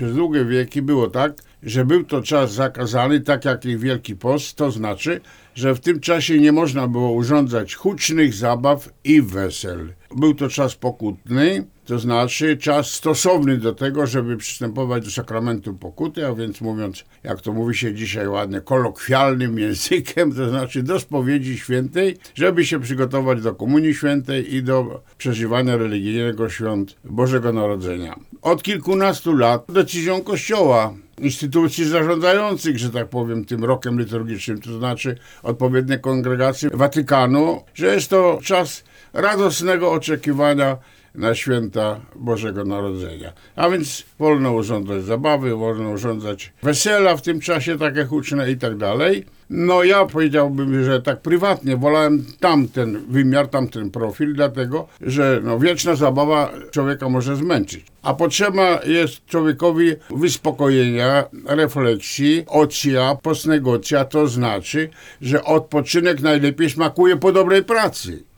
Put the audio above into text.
przez długie wieki było tak, że był to czas zakazany, tak jak i Wielki Post, to znaczy, że w tym czasie nie można było urządzać hucznych zabaw i wesel. Był to czas pokutny, to znaczy czas stosowny do tego, żeby przystępować do sakramentu pokuty, a więc mówiąc, jak to mówi się dzisiaj ładnie, kolokwialnym językiem, to znaczy do spowiedzi świętej, żeby się przygotować do Komunii Świętej i do przeżywania religijnego świąt Bożego Narodzenia. Od kilkunastu lat decyzją Kościoła, instytucji zarządzających, że tak powiem, tym rokiem liturgicznym, to znaczy odpowiednie kongregacje Watykanu, że jest to czas radosnego oczekiwania na święta Bożego Narodzenia. A więc wolno urządzać zabawy, wolno urządzać wesela w tym czasie, takie huczne i tak dalej. No ja powiedziałbym, że tak prywatnie wolałem tamten wymiar, tamten profil, dlatego, że wieczna zabawa człowieka może zmęczyć. A potrzeba jest człowiekowi wyspokojenia, refleksji, ocja, postnegocja, to znaczy, że odpoczynek najlepiej smakuje po dobrej pracy.